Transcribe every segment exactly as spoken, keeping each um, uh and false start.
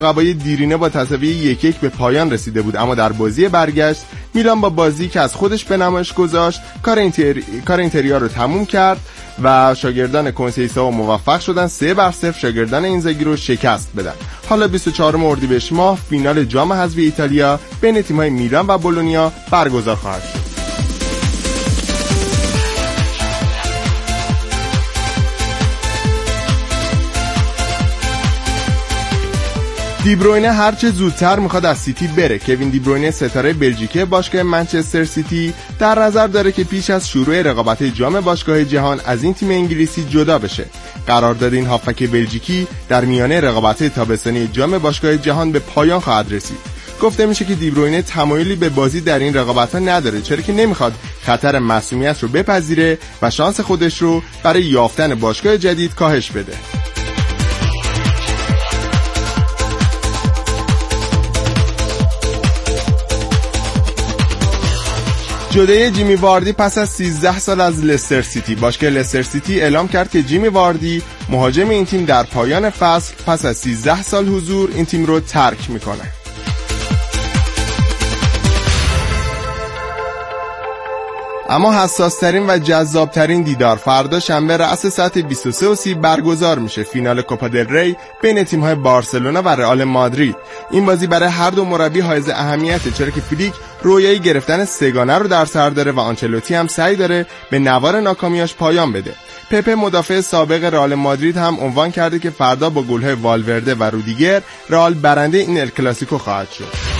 رقابای دیرینه با تساوی یک یک به پایان رسیده بود، اما در بازی برگشت میلان با بازی که از خودش به نمایش گذاشت کار اینتری... کار اینتریا رو تموم کرد و شاگردان کنسیساو موفق شدن سه بر صفر شاگردان اینزاگی رو شکست بدن. حالا بیست و چهارم اردیبهشت ماه فینال جام حذفی ایتالیا بین تیم‌های میلان و بولونیا برگزار خواهد شد. دیبروینه هرچه زودتر میخواد از سیتی بره. کوین دیبروینه ستاره بلژیکی باشگاه منچستر سیتی در نظر داره که پیش از شروع رقابت جام باشگاه جهان از این تیم انگلیسی جدا بشه. قرارداد این هافبک بلژیکی در میانه رقابت تابستانی جام باشگاه جهان به پایان خواهد رسید. گفته میشه که دیبروینه تمایلی به بازی در این رقابت‌ها نداره، چرا که نمیخواد خطر معصومیت رو بپذیره و شانس خودش رو برای یافتن باشگاه جدید کاهش بده. جدای جیمی واردی پس از سیزده سال از لستر سیتی. باشگاه لستر سیتی اعلام کرد که جیمی واردی مهاجم این تیم در پایان فصل پس از سیزده سال حضور این تیم رو ترک میکنه. اما حساس‌ترین و جذاب‌ترین دیدار فردا شنبه رأس ساعت بیست و سه و سی برگزار میشه. فینال کوپا دل ری بین تیم‌های بارسلونا و رئال مادرید. این بازی برای هر دو مربی حائز اهمیته، چرا که فلیک رویای گرفتن سگانه رو در سر داره و آنچلوتی هم سعی داره به نوار ناکامیاش پایان بده. پپه مدافع سابق رئال مادرید هم عنوان کرده که فردا با گل‌های والورده و رودیگر رئال برنده این ال کلاسیکو خواهد شد.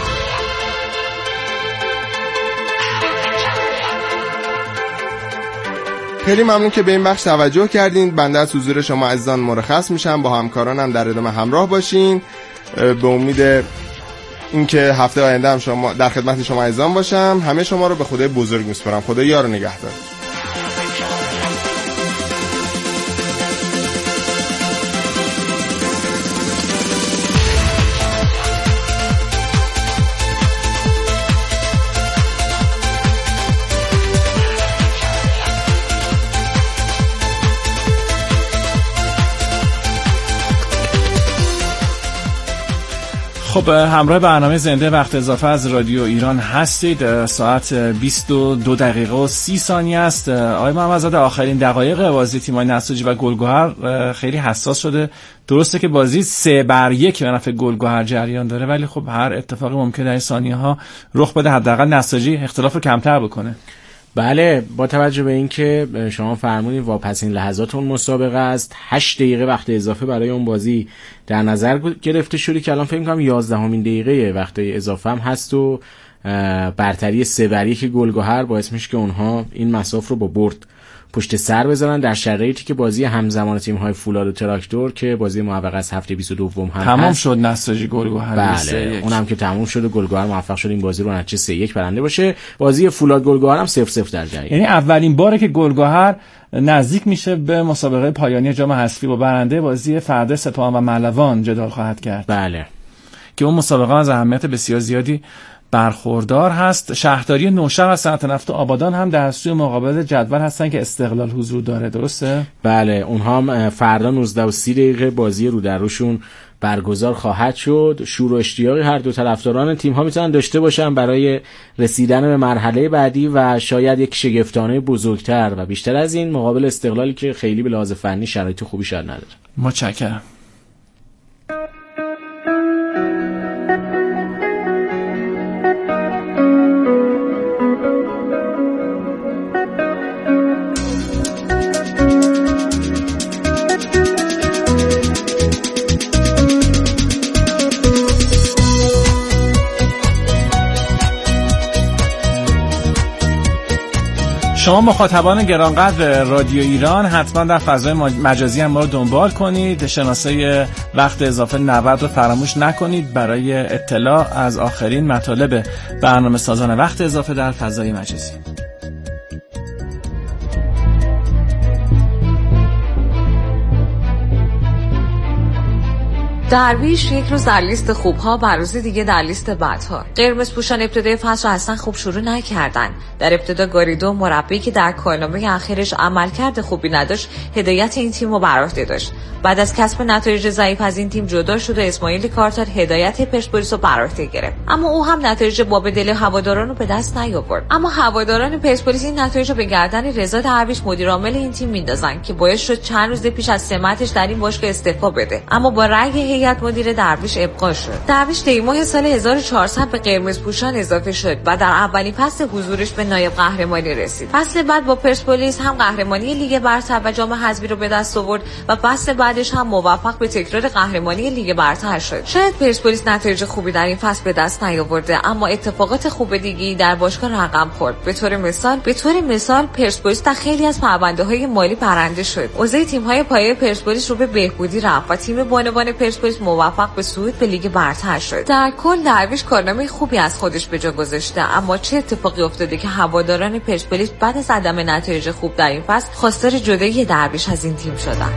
خیلی ممنون که به این بخش توجه کردین. بنده از حضور شما عزیزان مرخص میشم. با همکارانم در ادامه همراه باشین. به امید اینکه هفته آینده هم شما در خدمت شما عزیزان باشم. همه شما رو به خدای بزرگ میسپارم. خدا یار و نگهدار. خب همراه برنامه زنده وقت اضافه از رادیو ایران هستید. ساعت بیست و دو دقیقه و سی ثانیه است. آقای محمدزاده، آخرین دقایق بازی تیم‌های نساجی و گلگهر خیلی حساس شده. درسته که بازی سه بر یک به نفع گلگهر جریان داره، ولی خب هر اتفاقی ممکنه در این ثانیه‌ها رخ بده، حداقل نساجی اختلاف رو کمتر بکنه. بله، با توجه به اینکه شما فرمودید واپسین لحظات اون مسابقه است، هشت دقیقه وقت اضافه برای اون بازی در نظر گرفته شده که الان فکر می‌کنم یازدهمین دقیقه وقت اضافه هم هست و برتری سه بر یک گلگهر باعث میشه که اونها این مساف رو با برد پشت سر بذارن، در شرایطی که بازی همزمان تیم‌های فولاد و تراکتور که بازی موفق از هفته بیست و دو هم تمام هست. شد نساجی گلگهر. بله، اونم که تمام شد و گلگهر موفق شد این بازی رو نتیجه سه یک برنده باشه. بازی فولاد گلگهر هم صفر صفر در جریان. یعنی اولین باره که گلگهر نزدیک میشه به مسابقه پایانی جام حذفی با برنده بازی فردا سپاهان و ملوان جدال خواهد کرد. بله، که اون مسابقه از اهمیت بسیار زیادی برخوردار هست. شهرداری نوشهر و صنعت نفت آبادان هم در سوی مقابل جدول هستن که استقلال حضور داره، درسته؟ بله، اونها هم فردا نوزده و سی دقیقه بازی رو در روشون برگزار خواهد شد. شور و اشتیاقی هر دو طرفداران تیم ها میتونن داشته باشن برای رسیدن به مرحله بعدی و شاید یک شگفتانه بزرگتر و بیشتر از این مقابل استقلالی که خیلی به لحاظ فنی شرایط خوبی شاید نداره. متشکرم. شما مخاطبان گرانقدر رادیو ایران حتما در فضای مجازی هم ما رو دنبال کنید. شناسه وقت اضافه نود رو فراموش نکنید برای اطلاع از آخرین مطالب برنامه سازان وقت اضافه در فضای مجازی. درویش یک روز در لیست خوبها و روز دیگه در لیست بدها. قرمز پوشان ابتدای فصل رو اصلا خوب شروع نکردن. در ابتدا گاریدو مربی که در کارنامه اخیرش عملکرد خوبی نداشت، هدایت این تیم رو بر عهده داشت. بعد از کسب نتایج ضعیف از این تیم جدا شد و اسماعیل کارتر هدایت پرسپولیس رو بر عهده گرفت. اما او هم نتایج باب دل هواداران رو به دست نیاورد. اما هواداران پرسپولیس این نتایج رو به گردن رضا درویش مدیر عامل این تیم میندازن که باعث شد چند روز پیش از سمتش در این باشگاه استعفا بده. اما با رأی هیئت مدیره درویش ابقا شد. درویش دی ماه سال هزار و چهارصد به قرمز پوشان اضافه شد و در اولین فصل حضورش به نایب قهرمانی رسید. فصل بعد با پرسپولیس هم قهرمانی لیگ برتر و جام حذفی رو به دست آورد و فصل بعدش هم موفق به تکرار قهرمانی لیگ برتر شد. شاید پرسپولیس نتایج خوبی در این فصل به دست نیاورده، اما اتفاقات خوب دیگه‌ای در باشگاه رقم خورد. به طور مثال به طور مثال پرسپولیس در خیلی از پرونده‌های مالی برنده شد. اوضاع تیم‌های پایه پرسپولیس رو به بهبودی رفت و تیم بانوان پرسپولیس موفق به صعود به لیگ برتر شد. در کل درویش کارنامه خوبی از خودش به جا گذاشته، اما چه اتفاقی افتاده که هواداران پرسپولیس بعد از عدم نتایج خوب در این فصل خواستار جدایی درویش از این تیم شدن؟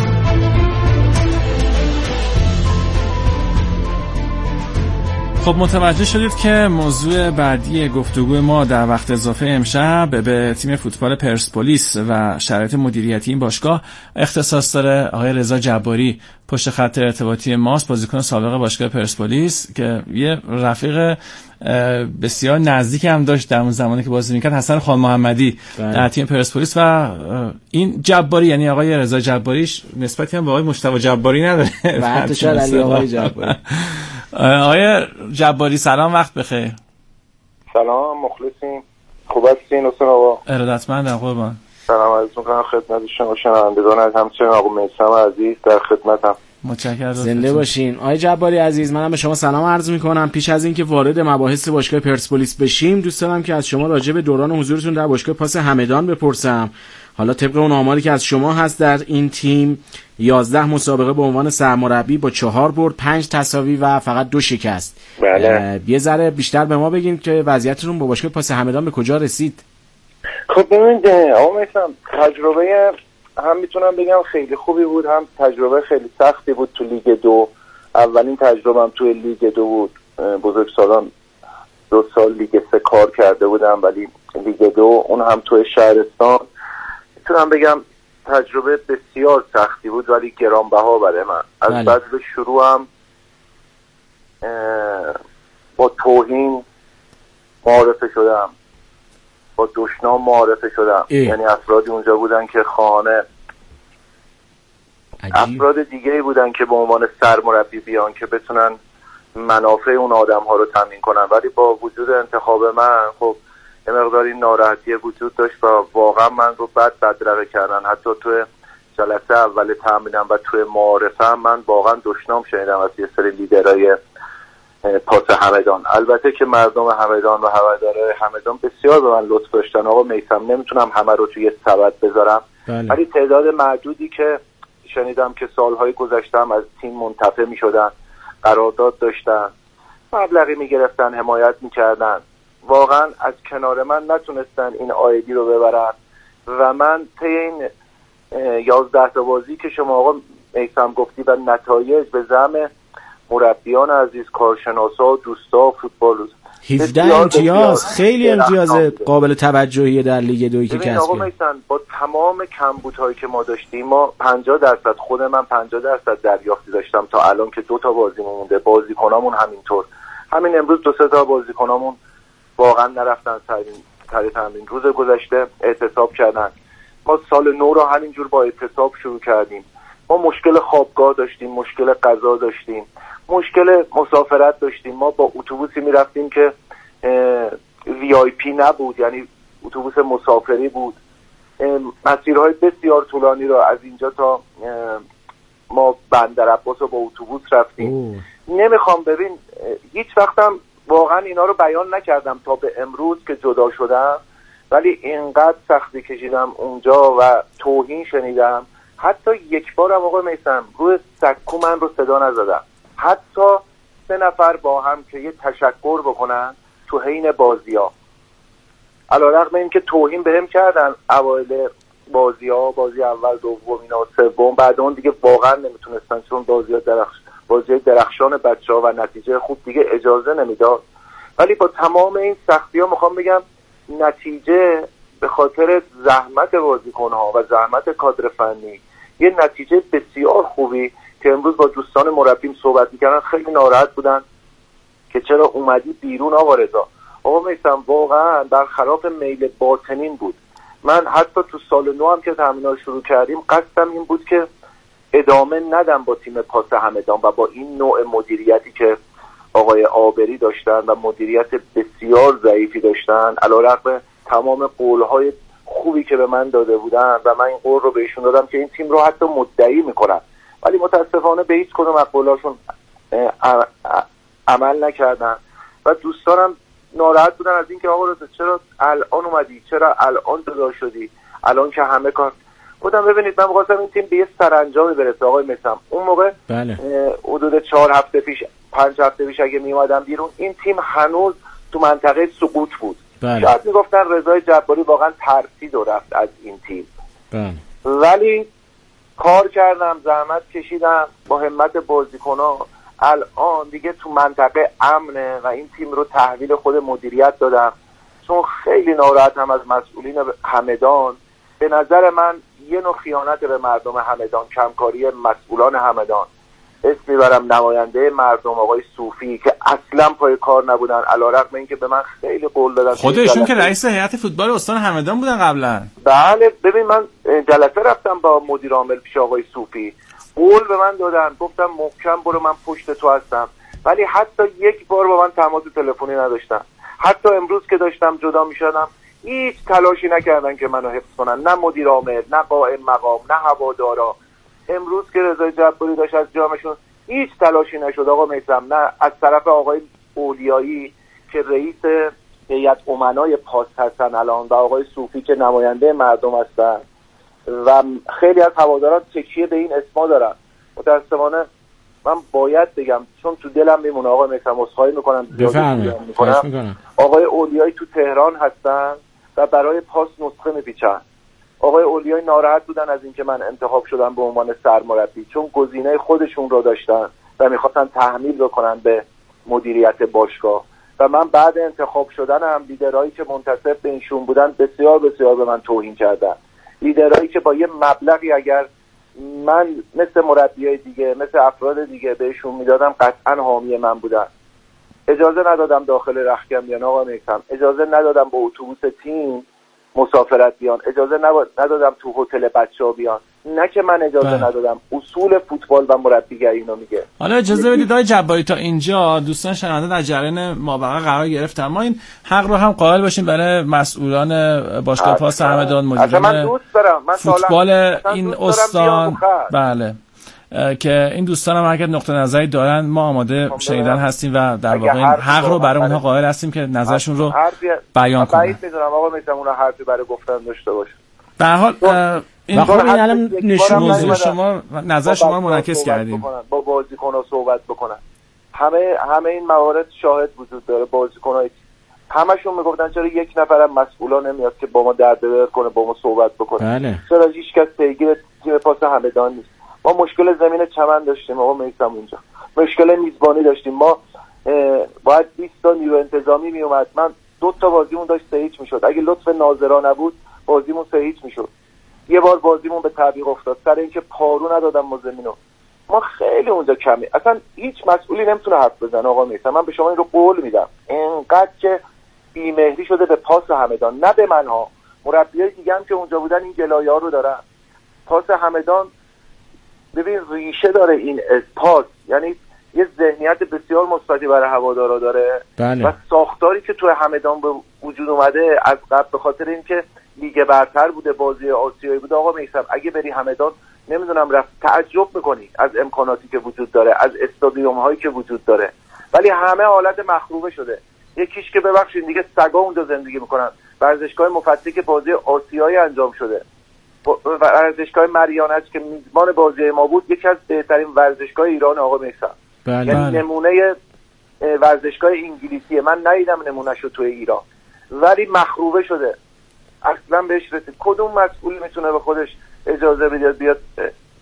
خب متوجه شدید که موضوع بعدی گفتگوی ما در وقت اضافه امشب به تیم فوتبال پرسپولیس و شرایط مدیریتی این باشگاه اختصاص داره. آقای رضا جباری پشت خط ارتباطی ماست، بازیکن سابق باشگاه پرسپولیس که یه رفیق بسیار نزدیک هم داشت در اون زمانی که بازی میکرد، حسن خان محمدی در تیم پرسپولیس. و این جباری یعنی آقای رضا جباریش نسبتی هم به آقای مصطفی جباری نداره و حتی شاید علی آقای جباری. آقای جباری سلام، وقت بخیر. سلام، مخلصیم. خوب هستین حسین آقا؟ ارادتمندم قربان. سلام عرض می‌کنم خدمت شما شنوندگان، از همچنین آقا میثم عزیز در خدمتم. متشکرم. زنده باشین. آقای جباری عزیز، منم به شما سلام عرض می‌کنم. پیش از اینکه وارد مباحث باشگاه پرسپولیس بشیم، دوست دارم که از شما راجع به دوران حضورتون در باشگاه پاس همدان بپرسم. حالا طبق اون آماری که از شما هست در این تیم یازده مسابقه به عنوان سرمربی با چهار برد، پنج تساوی و فقط دو شکست. بله. یه ذره بیشتر به ما بگین که وضعیتتون با باشگاه پاس همدان به کجا رسید؟ خب ببینید آقا میثم، تجربه هم میتونم بگم خیلی خوبی بود، هم تجربه خیلی سختی بود. تو لیگ دو اولین تجربهم توی لیگ دو بود. بزرگسالان دو سال لیگ سه کار کرده بودم، ولی لیگ دو اون هم توی شهرستان میتونم بگم تجربه بسیار سختی بود ولی گرانبها برای من. از بله. بعد به شروعم با توهین معرفه شدم، با دشنام معرفه شدم. ای. یعنی افرادی اونجا بودن که خانه عجیب. افراد دیگه‌ای بودن که به عنوان سرمربی بیان که بتونن منافع اون آدم ها رو تامین کنن، ولی با وجود انتخاب من خب یه مقداری ناراحتی وجود داشت و واقعا من رو بد بدرقه کردن. حتی توی جلسه اول تمرینم و توی معارفه من واقعا دشنام شنیدم از یه سری لیدرهای پاس همدان. البته که مردم همدان و هوادارهای همدان بسیار به من لطف داشتن. آقا میثم نمیتونم همه رو توی سبد بذارم، ولی تعداد معدودی که شنیدم که سالهای گذشتم از تیم منتفع میشدن، قرارداد داشتن، مبلغی میگرفتن، حمایت میکردن، واقعا از کنار من نتونستن این آیدی رو ببرن و من طی این یازده تا بازی که شما آقا میثم گفتی و نتایج به زعم مربیان عزیز، کارشناسا، دوستا، فوتبال هفده امتیاز خیلی امتیاز قابل توجهی در لیگ دویی که کسب کرد. آقا میثم با تمام کمبودهایی که ما داشتیم، ما پنجاه درصد خود من پنجاه درصد دریافتی داشتم تا الان که دو تا بازی مونده، بازیکنامون همینطور. همین امروز دو سه تا بازیکنامون واقعا نرفتن سر تمرین، روز گذشته اعتصاب کردن. ما سال نو رو همینجور با اعتصاب شروع کردیم. ما مشکل خوابگاه داشتیم، مشکل غذا داشتیم، مشکل مسافرت داشتیم. ما با اتوبوسی میرفتیم که وی آی پی نبود، یعنی اتوبوس مسافری بود. مسیرهای بسیار طولانی رو از اینجا تا ما بندر عباس رو با اتوبوس رفتیم. اوه. نمیخوام ببین هیچ وقتم واقعا اینا رو بیان نکردم تا به امروز که جدا شدم، ولی اینقدر سختی کشیدم اونجا و توهین شنیدم. حتی یک بارم آقا میثم روی سکو من رو صدا نزدم، حتی سه نفر با هم که یه تشکر بکنن تو حین بازی‌ها، علیرغم اینکه توهین بهم کردن اوایل بازی‌ها، بازی اول، دوم، اینا، سوم، بعد اون دیگه واقعا نمیتونستن چون بازی‌ها درخش بازی درخشان بچه‌ها و نتیجه خوب دیگه اجازه نمیداد. ولی با تمام این سختی‌ها میخوام بگم نتیجه به خاطر زحمت بازیکن‌ها و زحمت کادر فنی یه نتیجه بسیار خوبی که امروز با دوستان مربیم صحبت می‌کردن خیلی ناراحت بودن که چرا اومدی بیرون آقا رضا. آقا میثم واقعا برخلاف میل باطنین بود. من حتی تو سال نو هم که تمرین‌ها شروع کردیم قصدم این بود که ادامه ندم با تیم پاس همدان و با این نوع مدیریتی که آقای آبری داشتن و مدیریت بسیار ضعیفی داشتن، علیرغم تمام قولهای خوبی که به من داده بودن و من این قول رو بهشون دادم که این تیم رو حتی مدعی میکنم، ولی متاسفانه به هیچ کدوم از قولاشون عمل نکردن و دوستانم ناراحت بودن از اینکه آقا رضا چرا الان اومدی، چرا الان جدا شدی، الان که همه کار. گفتم ببینید من می‌خواستم این تیم به یه سرانجامی برسه آقای میثم. اون موقع بله. حدود چهار هفته پیش پنج هفته پیش اگه میومدم بیرون این تیم هنوز تو منطقه سقوط بود. بله. شاید میگفتن رضای جباری واقعا ترسید و رفت از این تیم. بله. ولی کار کردم، زحمت کشیدم با همت بازیکن‌ها، الان دیگه تو منطقه امنه و این تیم رو تحویل خود مدیریت دادم، چون خیلی ناراحتم از مسئولین همدان. به نظر من یه نوع خیانت به مردم همدان، کمکاری مسئولان همدان. اسم میبرم نماینده مردم آقای صوفی که اصلا پای کار نبودن، علیرغم اینکه به من خیلی قول دادن. خودشون که رئیس هیئت فوتبال استان همدان بودن قبلا. بله ببین من جلسه رفتم با مدیر عامل پیش آقای صوفی، قول به من دادن، گفتم محکم برو من پشت تو هستم، ولی حتی یک بار با من تماس تلفنی نداشتن. حتی امروز که داشتم جدا میشدم هیچ تلاشی نکردن که منو حفظ کنن، نه مدیر عامل، نه قائم مقام، نه هوادارا. امروز که رضای جباری داشت از جامشون هیچ تلاشی نشد آقا میثم، نه از طرف آقای اولیایی که رئیس هیئت امنای پاس هستن الان و آقای صوفی که نماینده مردم هستن و خیلی از هواداران تکیه به این اسما دارن. متاسفانه من باید بگم چون تو دلم میمونه آقا میثم، عذرخواهی میکنم میکنم آقای اولیایی تو تهران هستن و برای پاس نسخه میپیچن. آقای اولیایی ناراحت بودن از اینکه من انتخاب شدم به عنوان سرمربی، چون گزینه خودشون رو داشتن و میخواستن تحمیل بکنن به مدیریت باشگاه و من بعد انتخاب شدنم لیدرایی که منتسب به اینشون بودن بسیار بسیار به من توهین کردن. لیدرایی که با یه مبلغی اگر من مثل مربیای دیگه مثل افراد دیگه بهشون میدادم قطعا حامی من بودن. اجازه ندادم داخل رختکن بیان آقا میثم، اجازه ندادم با اتوبوس تیم مسافرت بیان، اجازه ندادم تو هتل بچه‌ها بیان. نه که من اجازه بله. ندادم، اصول فوتبال و مربیگری اینو میگه. حالا اجازه بدید آقای جباری تا اینجا دوستان شنونده در جریان مابقی قرار گرفتن، ما این حق رو هم قائل باشیم برای مسئولان باشگاه پاس همدان، مدیران فوتبال این استان، بله که این دوستان هم اگر نقطه نظری دارن ما آماده شنیدن هستیم و در واقع این حق رو برای اونها قائل هستیم که نظرشون رو بیان کنن. بعید میدونم آقا میثم اونها حرفی برای گفتن داشته باشه. به هر حال این الان نشون شما نظر شما رو منعکس کردیم. با بازیکن‌ها صحبت بکنن. همه همه این موارد شاهد وجود داره. بازیکن‌ها همشون میگفتن چرا یک نفرم مسئولا نمیاد که با ما درد دل کنه، با ما صحبت بکنه. بله. چرا هیچ کس پیگیر تیم پاس همدان نیست؟ ما مشکل زمین چمن داشتیم آقا میثم اونجا. مشکل میزبانی داشتیم. ما باید بیست تا نیرو انتظامی می اومد. من دو تا بازیمون داشت سه هیچ میشد. اگه لطف ناظرا نبود بازیمون سه هیچ میشد. یه بار بازیمون به تعویق افتاد سر اینکه پارو ندادم ما زمینو. ما خیلی اونجا کمی اصلا هیچ مسئولی نمیتونه حرف بزنه آقا میثم. من به شما این رو قول میدم. اینقدر که بی‌مهری شده به پاس همدان، نه به منها، مربیای دیگه هم که اونجا بودن این گلایه‌ها رو دارن. پاس همدان ببین ریشه داره این پاس، یعنی یه ذهنیت بسیار مثبتی برای هوادارا داره. بله. و ساختاری که تو همدان به وجود اومده از قبل به خاطر اینکه لیگ برتر بوده، بازی آسیایی بوده آقا میثم، اگه بری همدان نمیدونم رفت تعجب میکنی از امکاناتی که وجود داره، از استادیوم هایی که وجود داره، ولی همه حالت مخروبه شده. یکیش که ببخشید دیگه سگا اونجا زندگی میکنن. ورزشگاه مفتی که بازی آسیایی انجام شده، ورزشگاه مریانج که میزبان بازی ما بود، یکی از بهترین ورزشگاه ایران آقا میثم. بله. یعنی بله. نمونه ورزشگاه انگلیسیه. من ندیدم نمونهشو توی ایران، ولی مخروبه شده، اصلا بهش رسید. کدوم مسئول میتونه به خودش اجازه بده بیاد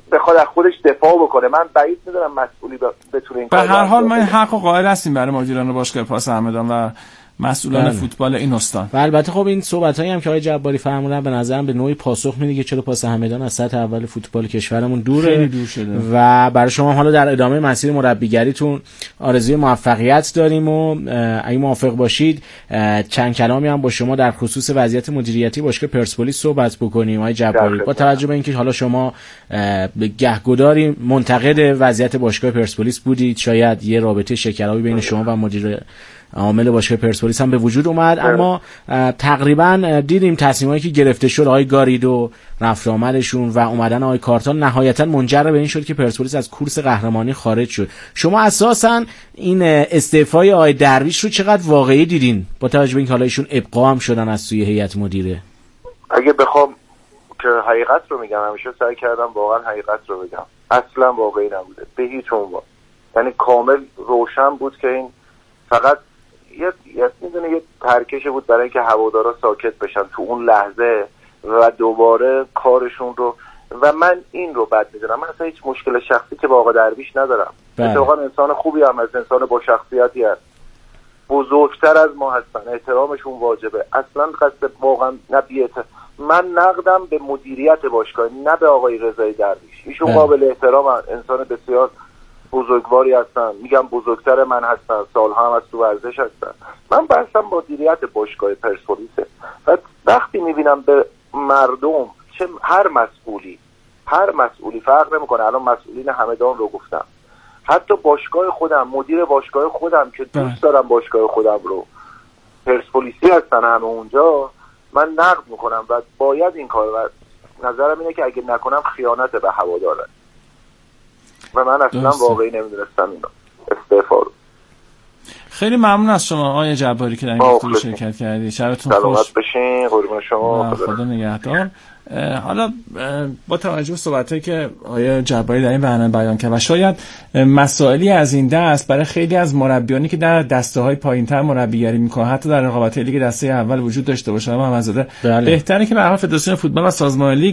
بخواد از خودش دفاع بکنه. من بعید می‌دونم مسئولی بتونه این کارو کنه. به هر حال ما این حق و قائل هستیم برای مدیران باشگاه پاس همدان و مسئولان بله. فوتبال این استان. و البته خب این صحبتایی هم که آقای جباری فرمودن به نظرم به نوعی پاسخ میده که چرا پاس همدان از سطح اول فوتبال کشورمون دوره، خیلی دور شده. و برای شما حالا در ادامه مسیر مربیگریتون آرزوی موفقیت داریم و اگه موافق باشید چند کلامی هم با شما در خصوص وضعیت مدیریتی باشگاه پرسپولیس صحبت بکنیم. آقای جباری، با توجه به اینکه حالا شما گهگداری منتقد وضعیت باشگاه پرسپولیس بودید، شاید یه رابطه شکرابی بین شما و مدیر عامل باشگاه پرسپولیس هم به وجود اومد، اما تقریبا دیدیم تصمیمایی که گرفته شد آقای گاریدو، رفت آمدشون و اومدن آقای کارتال نهایتا منجر به این شد که پرسپولیس از کورس قهرمانی خارج شد. شما اساسا این استعفای آقای درویش رو چقدر واقعی دیدین با توجه به اینکه حالا ایشون ابقا هم شدن از سوی هیئت مدیره؟ اگه بخوام که حقیقت رو میگم، همیشه سعی کردم واقعا حقیقت رو بگم، اصلا واقعی نبوده به هیچ عنوان. یعنی کامل روشن بود که این فقط یه یه میدونه یه ترکش بود برای اینکه هوادارا ساکت بشن تو اون لحظه و دوباره کارشون رو. و من این رو بد میدونم. من اصلا هیچ مشکل شخصی که با آقا درویش ندارم. اتفاقا انسان خوبی هم از انسان با شخصیتی هست، بزرگتر از ما هستن، احترامشون واجبه. اصلا قصد واقعا نه بیت من نقدم به مدیریت باشگاه، نه به آقای رضایی درویش. ایشون قابل احترام، انسان بسیار بزرگواری هستن، میگم بزرگتر من هستن، سالها هم از تو ورزش هستن. من بحثم مدیریت باشگاه پرسپولیسه و وقتی میبینم به مردم، چه هر مسئولی هر مسئولی فرق نمیکنه، الان مسئولین همدان رو گفتم، حتی باشگاه خودم، مدیر باشگاه خودم که دوست دارم باشگاه خودم رو، پرسپولیسی هستن همه اونجا، من نقد میکنم و باید این کار، و نظرم اینه که اگه نکنم خیانت به هواداره و من اصلا واقعی نمیدونستم اینو استعفا رو. خیلی ممنون از شما آقای جباری که در این گفتگو شرکت کردید. شبتون خوش. سلامت بشین. قربون شما. خدا نگهدار. حالا با توجه به صحبتایی که آقای جباری در این برنامه بیان کرد و شاید مسائلی از این دست برای خیلی از مربیانی که در دسته‌های پایین‌تر مربیگری می‌کنن، حتی در رقابت‌های لیگ دسته اول وجود داشته باشه، محمدزاده بهتره که به هر حال فدراسیون فوتبال و سازمان لیگ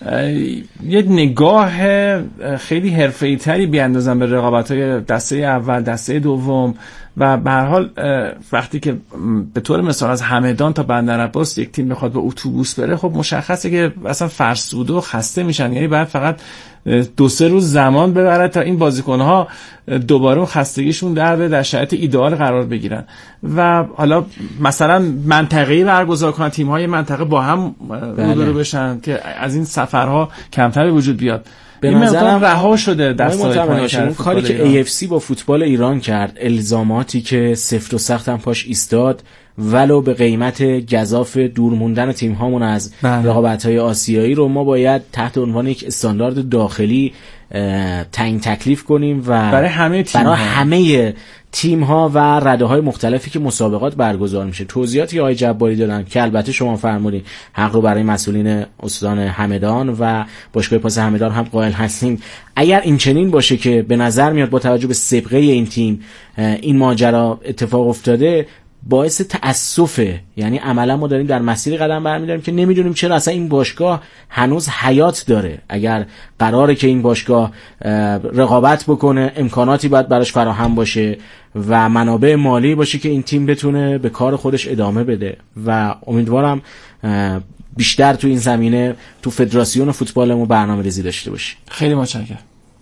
یه نگاه خیلی حرفه‌ای‌تری بیاندازن به رقابت‌های دسته اول، دسته دوم و به هر حال وقتی که به طور مثال از همدان تا بندرعباس یک تیم بخواد با اتوبوس بره، خب مشخصه که اصلا فرسوده و خسته میشن. یعنی باید فقط دو سه روز زمان ببره تا این بازیکن‌ها دوباره اون خستگیشون در به در شرایط ایدئال قرار بگیرن و حالا مثلا منطقه‌ای برگزار کنن، تیم‌های منطقه با هم روبرو بشن که از این سفرها کمتر وجود بیاد. به این نظرم رها شده دستای کاری که ای اف سی با فوتبال ایران کرد، الزاماتی که سفت و سخت هم پاش ایستاد ولو به قیمت گزاف دور موندن تیم هامون از رقابت‌های آسیایی رو ما باید تحت عنوان یک استاندارد داخلی تعیین تکلیف کنیم و برای همه تیم برای ها. همه تیم ها و رده های مختلفی که مسابقات برگزار میشه. توضیحاتی آقای جباری دادن که البته شما فرمودین حق رو برای مسئولین استان همدان و باشگاه پاس همدان هم قائل هستیم. اگر این چنین باشه که به نظر میاد با توجه به سابقه این تیم این ماجرا اتفاق افتاده، باعث تأسفه. یعنی عملا ما داریم در مسیری قدم برمی‌داریم که نمیدونیم چرا اصلا این باشگاه هنوز حیات داره. اگر قراره که این باشگاه رقابت بکنه، امکاناتی باید براش فراهم باشه و منابع مالی باشه که این تیم بتونه به کار خودش ادامه بده و امیدوارم بیشتر تو این زمینه تو فدراسیون فوتبالمون برنامه‌ریزی داشته باشی. خیلی متشکرم.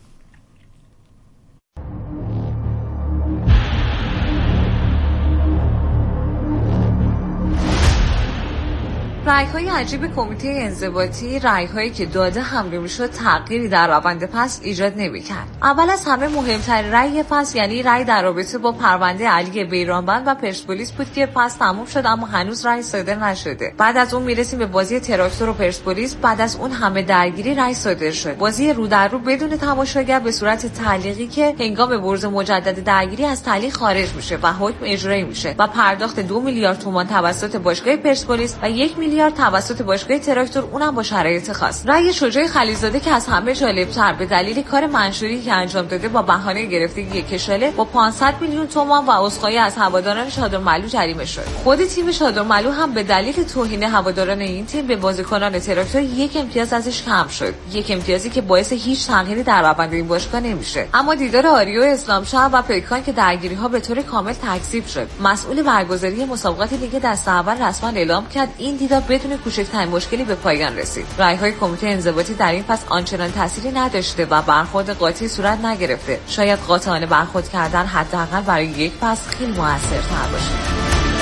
رأی‌های عجیب کمیته انضباطی، رأی‌هایی که داده حمله می‌شد تغییری در روند فصل ایجاد نمی‌کرد. اول از همه مهمترین رأی فصل یعنی رأی در رابطه با پرونده علی بیرانبند و پرسپولیس بود که فصل تموم شد اما هنوز رأی صادر نشده. بعد از اون میرسیم به بازی تراکتور و پرسپولیس. بعد از اون همه درگیری رأی صادر شد. بازی رو در رو بدون تماشاگر به صورت تعلیقی که هنگام بروز مجدد درگیری از تعلیق خارج میشه و حکم اجرایی میشه و پرداخت دو میلیارد تومان توسط باشگاه پرسپولیس و یک میلیارد میلیارد توسط باشگاه تراکتور، اونم با شرایط خاص. رأی شجاع خلیلزاده که از همه جالب‌تر به دلیل کار منشوری که انجام داده با بهانه گرفتگی کشاله با پانصد میلیون تومان و عذرخواهی از هواداران شادرملو جریمه شد. خود تیم شادرملو هم به دلیل توهین هواداران این تیم به بازیکنان تراکتور یک امتیاز ازش کم شد، یک امتیازی که باعث هیچ تغییری در روند این باشگاه نمیشه. اما دیدار آریو اسلامشهر و پیکان که درگیری‌ها به طور کامل تکذیب شد. مسئول برگزاری مسابقات لیگ دسته اول رسما اعلام کرد این دیدار بدون کوچکترین مشکلی به پایان رسید. رأی‌های کمیته انضباطی در این فصل آنچنان تأثیری نداشته و برخورد قاطعی صورت نگرفته. شاید قاطعانه برخورد کردن حداقل برای یک فصل خیلی موثرتر باشه.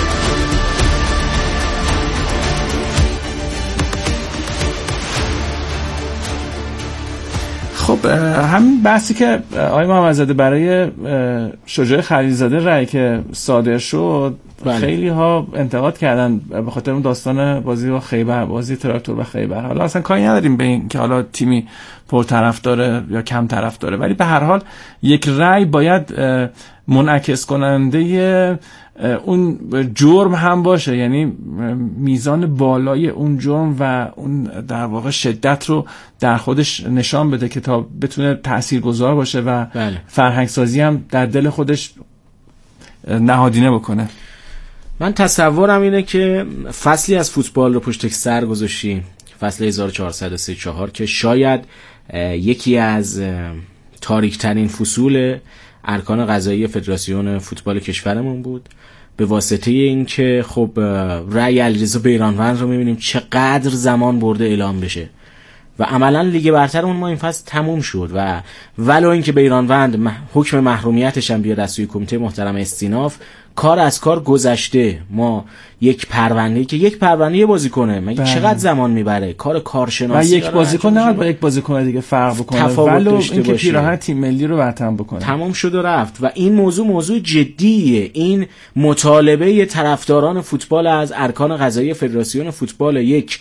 خب همین بحثی که آقای محمدزاده برای شجاع خلیلزاده رأی که صادر شد، بله. خیلی ها انتقاد کردن به خاطر اون داستان بازی با خیبر، بازی تراکتور و خیبر. حالا اصلا کاری نداریم به این که حالا تیمی پرطرف داره یا کم طرف داره، ولی به هر حال یک رأی باید منعکس کننده اون جرم هم باشه، یعنی میزان بالای اون جرم و اون در واقع شدت رو در خودش نشان بده که تا بتونه تاثیرگذار باشه و بله. فرهنگ سازی هم در دل خودش نهادینه بکنه. من تصورم اینه که فصلی از فوتبال رو پشت سر گذاشتیم، فصل هزار و چهارصد و سی و چهار، که شاید یکی از تاریک‌ترین فصول ارکان قضایی فدراسیون فوتبال کشورمون بود، به واسطه این که خب رأی علیرضا بیرانوند رو می‌بینیم چقدر زمان برده اعلام بشه و عملا لیگ برترمون ما این فصل تموم شد و ولو اینکه بیرانوند حکم محرومیتش هم بیاد از سوی کمیته محترم استیناف، کار از کار گذشته. ما یک پرونده که یک پرونده بازیکنه مگه بله. چقدر زمان میبره؟ کار کارشناسی و یک بازیکن نباید با یک بازیکن دیگه فرق بکنه، ولو اینکه پیراهن تیم ملی رو وطن بکنه. تمام شد و رفت. و این موضوع موضوع جدیه. این مطالبه طرفداران فوتبال از ارکان قضایی فدراسیون فوتبال، یک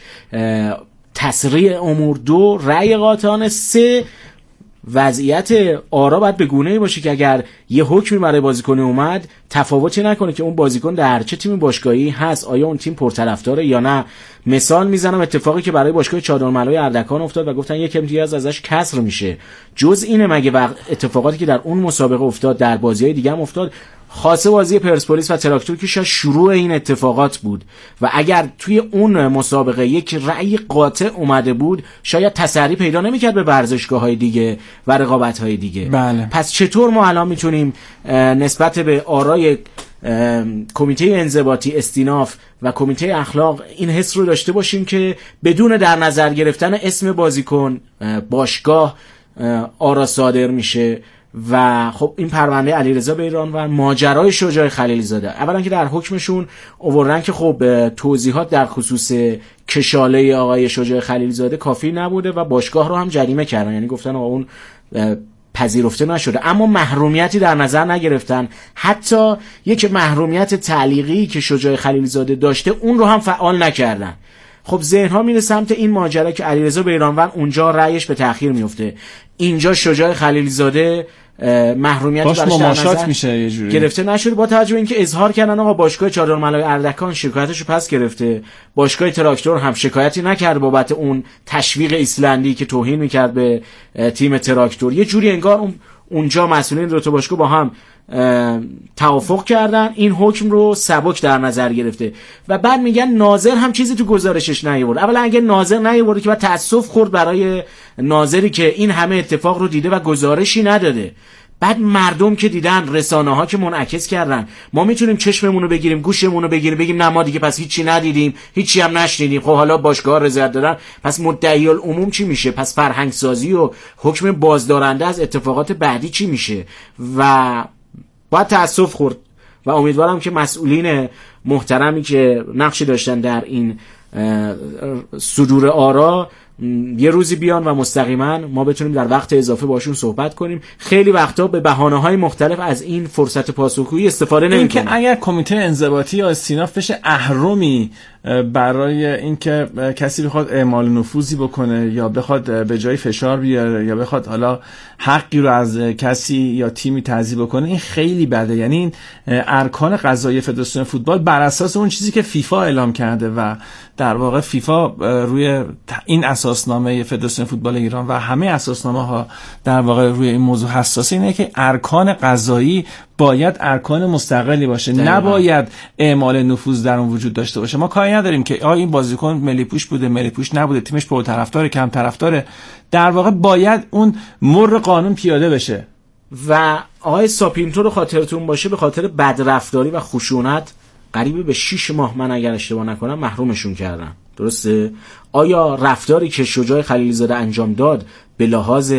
تسریع امور، دو رأی قاطعانه، سه وضعیت آرا باید به گونه‌ای باشه که اگر یه حکمی برای بازیکن اومد تفاوتی نکنه که اون بازیکن در چه تیم باشگاهی هست، آیا اون تیم پرطرفداره یا نه. مثال میزنم اتفاقی که برای باشگاه چادرملوی اردکان افتاد و گفتن یک امتیاز ازش کسر میشه. جز اینه مگه اتفاقاتی که در اون مسابقه افتاد در بازی‌های دیگه هم افتاد؟ خاصه بازی پرسپولیس و تراکتور که شاید شروع این اتفاقات بود و اگر توی اون مسابقه یک رأی قاطع اومده بود شاید تسری پیدا نمی‌کرد به ورزشگاه‌های دیگه و رقابت‌های دیگه. بله. پس چطور ما الان میتونیم نسبت به آرای کمیته انضباطی استیناف و کمیته اخلاق این حس رو داشته باشیم که بدون در نظر گرفتن اسم بازیکن باشگاه آرا صادر میشه؟ و خب این پرونده علیرضا بیران و ماجرای شجاع خلیلزاده، اولا که در حکمشون آوردن که خب توضیحات در خصوص کشاله آقای شجاع خلیلزاده کافی نبوده و باشگاه رو هم جریمه کردن، یعنی گفتن آقا اون پذیرفته نشده، اما محرومیتی در نظر نگرفتن. حتی یک محرومیت تعلیقی که شجاع خلیلزاده داشته اون رو هم فعال نکردن. خب ذهن‌ها میره سمت این ماجرا که علیرضا بیرانوند اونجا رأیش به تأخیر میفته، اینجا شجاع خلیلزاده محرومیت براش مماشات میشه یه جوری گرفته نشده، با توجه به اینکه اظهار کردن آقا باشگاه چادرملوی اردکان شکایتشو پس گرفته، باشگاه تراکتور هم شکایتی نکرد بابت اون تشویق ایسلندی که توهین میکرد به تیم تراکتور. یه جوری انگار اون اونجا مسئولین دو تا باشگاه با هم توافق کردن این حکم رو سبک در نظر گرفته و بعد میگن ناظر هم چیزی تو گزارشش نیاورد. اولا اگه ناظر نیاورده که بعد تأسف خورد برای ناظری که این همه اتفاق رو دیده و گزارشی نداده. بعد مردم که دیدن، رسانه ها که منعکس کردن، ما میتونیم چشممون رو بگیریم، گوشمون رو بگیریم، بگیم نه ما دیگه پس هیچی ندیدیم، هیچی هم نشنیدیم، خب حالا باشگاه رضایت دادن، پس مدعی العموم چی میشه؟ پس فرهنگ سازی و حکم بازدارنده از اتفاقات بعدی چی میشه؟ و باید تأسف خورد و امیدوارم که مسئولین محترمی که نقشی داشتن در این صدور آرا یه روزی بیان و مستقیما ما بتونیم در وقت اضافه باشون صحبت کنیم. خیلی وقتا به بهانه‌های مختلف از این فرصت پاسخگویی استفاده نمی‌کنن. این که اگر کمیته انضباطی یا استیناف بشه اهرمی برای اینکه کسی بخواد اعمال نفوذی بکنه یا بخواد به جای فشار بیاره یا بخواد حالا حقی رو از کسی یا تیمی تضییع بکنه، این خیلی بده. یعنی این ارکان قضایی فدراسیون فوتبال بر اساس اون چیزی که فیفا اعلام کرده و در واقع فیفا روی این اساسنامه فدراسیون فوتبال ایران و همه اساسنامه ها در واقع روی این موضوع حساس، اینه که ارکان قضایی باید ارکان مستقلی باشه، دقیقا. نباید اعمال نفوذ در اون وجود داشته باشه. ما کاری نداریم که آ این بازیکن ملی پوش بوده، ملی پوش نبوده، تیمش پر طرفدار کم طرفدار، در واقع باید اون مر قانون پیاده بشه. و آقای ساپینتو رو خاطرتون باشه به خاطر بدرفتاری و خشونت قریب به شش ماه، من اگر اشتباه نکنم، محرومشون کردن. درسته؟ آیا رفتاری که شجاع خلیلی زاده انجام داد به لحاظ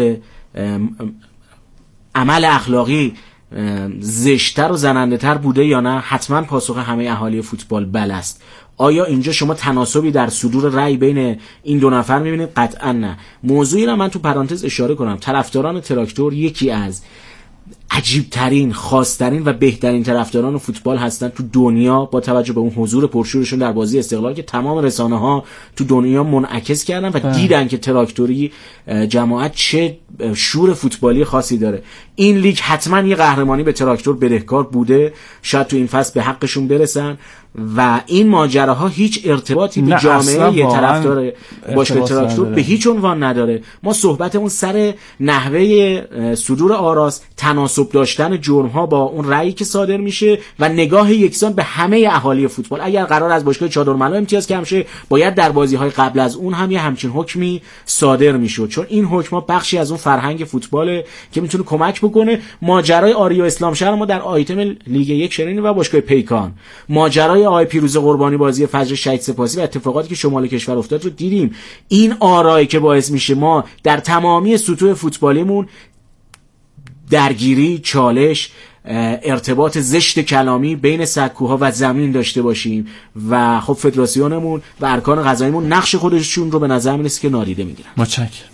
عمل اخلاقی زشتر و زننده تر بوده یا نه؟ حتما پاسخ همه اهالی فوتبال بله است. آیا اینجا شما تناسبی در صدور رأی بین این دو نفر میبینید؟ قطعا نه. موضوعی رو من تو پرانتز اشاره کنم، طرفداران تراکتور یکی از عجیبترین، خاصترین و بهترین طرفداران فوتبال هستن تو دنیا، با توجه به اون حضور پرشورشون در بازی استقلال که تمام رسانه ها تو دنیا منعکس کردن و دیدن که تراکتوری جماعت چه شور فوتبالی خاصی داره. این لیگ حتما یه قهرمانی به تراکتور بدهکار بوده، شاید تو این فصل به حقشون برسن و این ماجراها هیچ ارتباطی به جامعه طرفدار باشگاه تراکتور به هیچ عنوان نداره. ما صحبتمون سر نحوه صدور آراز، تناسب داشتن جرم‌ها با اون رأیی که صادر میشه و نگاه یکسان به همه اهالی فوتبال. اگر قرار از باشگاه چادرملا امتیاز کم شه، باید در بازی‌های قبل از اون هم یه همچین حکمی صادر میشد، چون این حکم‌ها بخشی از اون فرهنگ فوتباله که میتونه کمک بکنه. ماجرای آریا اسلام شهر ما در آیتم لیگ یک شنیدیم و باشگاه پیکان، ماجرای آقای پیروز قربانی بازی فجر شهید سپاسی و اتفاقاتی که شمال کشور افتاد رو دیدیم. این آرایی که باعث میشه ما در تمامی سطوح فوتبالیمون درگیری، چالش، ارتباط زشت کلامی بین سکوها و زمین داشته باشیم و خب فدراسیونمون و ارکان قضاییمون نقش خودشون رو به نظر میرسه که نادیده میگیرن. متشکرم.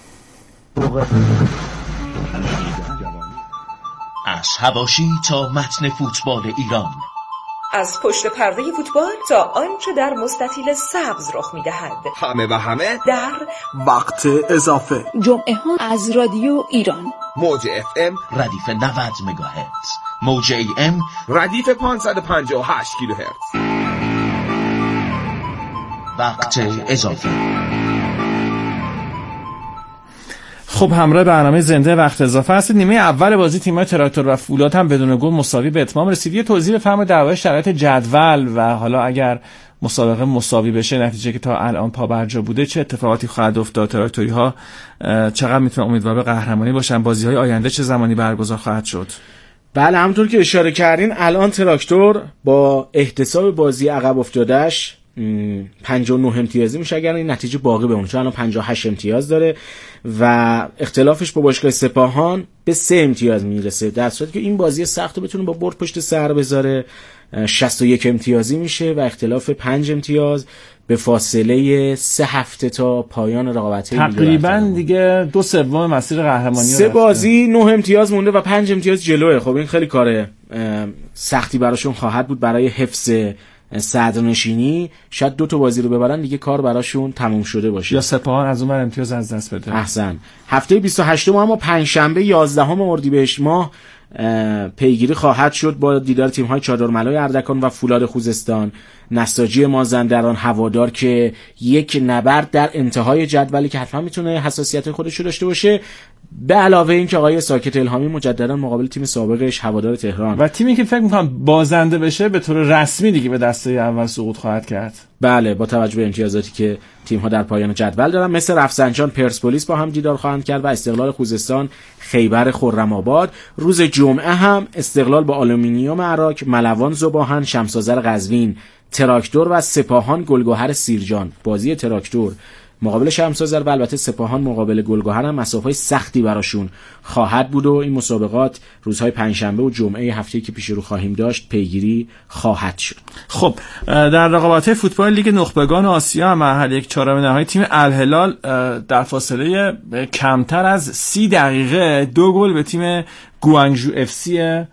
از حواشی تا متن فوتبال ایران، از پشت پرده فوتبال تا آنچه در مستطیل سبز رخ می‌دهد، همه و همه در وقت اضافه. جمعه ها از رادیو ایران، موج اف ام ردیف نود مگاهرتز، موج ای ام ردیف پانصد و پنجاه و هشت کیلوهرتز. وقت اضافه. خب همراه برنامه زنده وقت اضافه هستید. نیمه اول بازی تیم‌های تراکتور و فولاد هم بدون گل مساوی به اتمام رسید. یه توضیح بفرمایید درباره شرایط جدول و حالا اگر مسابقه مساوی بشه، نتیجه که تا الان پابرجا بوده، چه اتفاقاتی خواهد افتاد؟ تراکتوری‌ها چقدر میتونن امیدوار به قهرمانی باشن؟ بازی‌های آینده چه زمانی برگزار خواهد شد؟ بله، همونطور که اشاره کردین الان تراکتور با احتساب بازی عقب افتادهش پنجاه و نه امتیازی میشه اگر این نتیجه باقی بمونه، چون الان پنجاه و هشت امتیاز داره و اختلافش با باشگاه سپاهان به سه امتیاز میرسه، در صورتی که این بازی سخت رو بتونه با برد پشت سر بذاره شصت و یک امتیازی میشه و اختلاف پنج امتیاز به فاصله سه هفته تا پایان رقابت تقریبا دیگه دو سوم مسیر قهرمانی سه بازی نه امتیاز مونده و پنج امتیاز جلوه. خب این خیلی کار سختی براشون خواهد بود برای حفظ صدرنشینی. شاید دو تا بازی رو ببرن دیگه کار براشون تموم شده باشه، یا سپاهان از اون ور امتیاز از دست بده. احسن. هفته بیست و هشتم اما پنجشنبه یازدهم اردیبهشت ماه پیگیری خواهد شد با دیدار تیم‌های چادرملای اردکان و فولاد خوزستان. نساجی مازندران هوادار که یک نبرد در انتهای جدولی که حتما میتونه حساسیت خودش رو داشته باشه، به علاوه این که آقای ساکت الهامی مجددا مقابل تیم سابقش هوادار تهران و تیمی که فکر می‌کنم بازنده بشه به طور رسمی دیگه به دسته اول سقوط خواهد کرد. بله، با توجه به امتیازاتی که تیم‌ها در پایان جدول دارن، مثل رفسنجان پرسپولیس با هم دیدار خواهند کرد و استقلال خوزستان خیبر خرم‌آباد. روز جمعه هم استقلال با آلومینیوم عراق، ملوان ذوباهن، شمس‌آذر قزوین، تراکتور و سپاهان گلگهر سیرجان. بازی تراکتور مقابل شمس‌آذر و البته سپاهان مقابل گلگهر هم مسافه‌های سختی براشون خواهد بود و این مسابقات روزهای پنجشنبه و جمعه هفته‌ای که پیش رو خواهیم داشت پیگیری خواهد شد. خب در رقابت‌های فوتبال لیگ نخبگان آسیا مرحله یک چهارم نهایی تیم الهلال در فاصله کمتر از سی دقیقه دو گل به تیم گوانگژو اف سی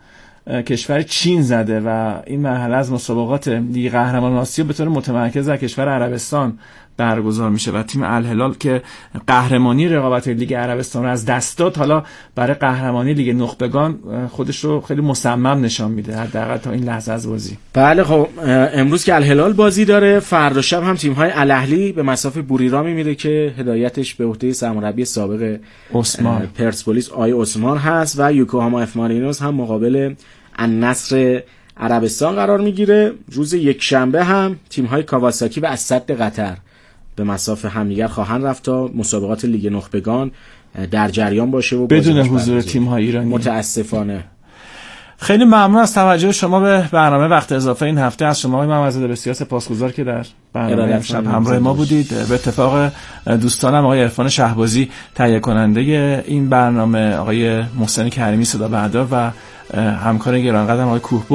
کشور چین زده و این مرحله از مسابقات لیگ قهرمانان آسیا به طور متمرکز در کشور عربستان برگزار میشه و تیم الهلال که قهرمانی رقابت لیگ عربستان رو از دست داد، حالا برای قهرمانی لیگ نخبگان خودش رو خیلی مصمم نشان میده، حداقل تا این لحظه از بازی. بله خب امروز که الهلال بازی داره، فردا شب هم تیم های الاهلی به مصاف بوریرامی میره که هدایتش به عهده سرمربی سابق عثمان پرسپولیس آی عثمان هست و یوکوهاما اف مارینوز هم مقابل النصر عربستان قرار میگیره. روز یک شنبه هم تیم های کاواساکی و اسد قطر به مصاف همدیگر خواهند رفت تا مسابقات لیگ نخبگان در جریان باشه و بدون حضور تیم های ایرانی متاسفانه. خیلی ممنون از توجه شما به برنامه وقت اضافه این هفته. از شما آقای محمدزاده بسیار سپاسگزار که در برنامه امشب همراه ما بودید. به اتفاق دوستانم آقای عرفان شهبازی تهیه کننده این برنامه، آقای محسن کریمی صدا بردار و همکار گرانقدرم آقای کوهبو